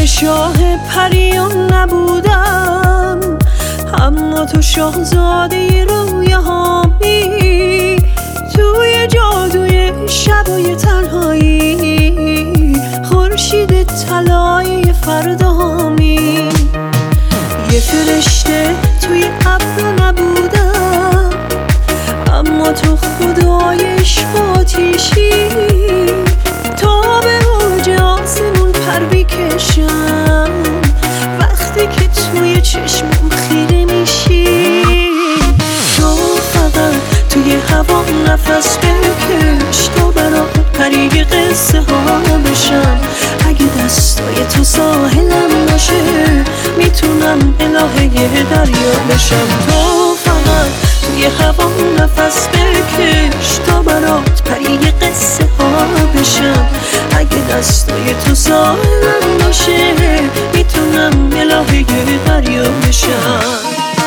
شاه پریان نبودم، اما تو شاهزاده رویاهامی. توی جادوی شبای تنهایی، خورشید طلایی فردامی. یه فرشته توی ابر نبودم، اما تو خدای عشق آتیشی. تا به اوج آسمون پر بکشم، وقتی که توی چشمم خیره میشی. تو فقط توی هوا نفس بکش، تا برام پری قصه ها بشم. اگه دستای تو ساحلم باشه، میتونم الهه دریا بشم. تو فقط توی هوا نفس بکش، تا برات پری قصه ها بشم. اگه دستای تو ساحلم باشه، میتونم الهه دریا بشم.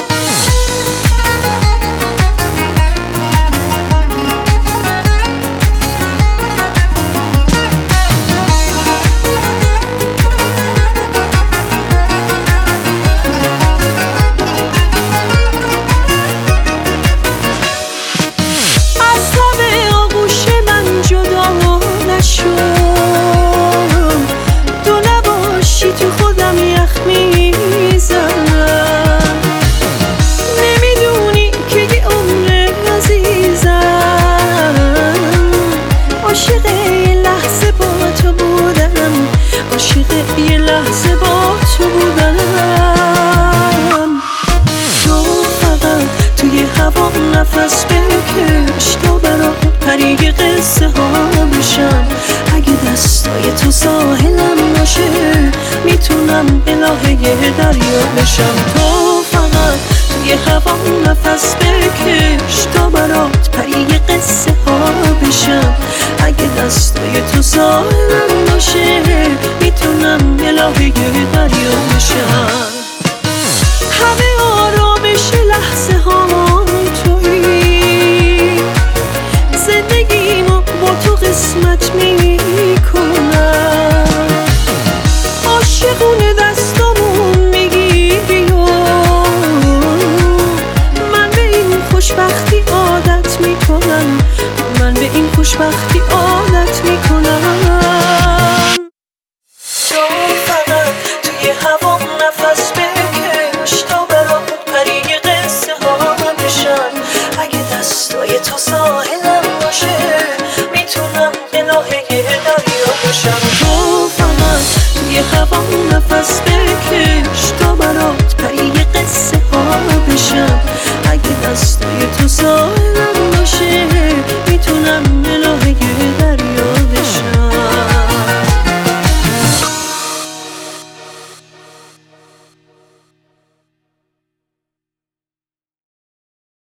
لحظه با تو بودم. تو فقط توی هوا نفس بکش، تا برام پری قصه ها بشم. اگه دستای تو ساحلم باشه، میتونم الهه دریا بشم. تو فقط توی هوا نفس بکش، تا برات پری قصه ها بشم. اگه دستای تو ساحلم باشه، میتونم الهه دریا بشم. همه آرامش لحظه ها تویی، زندگیمو با تو قسمت میکنم. عاشقونه دستامون میگیری و من به این خوشبختی عادت میکنم. من به این خوشبختی عادت میکنم. تو فقط توی هوا نفس بکش، تا برام پری قصه ها بشن. اگه دستای تو ساحلم باشه، میتونم الهه دریا بشم. تو فقط توی هوا نفس بکش،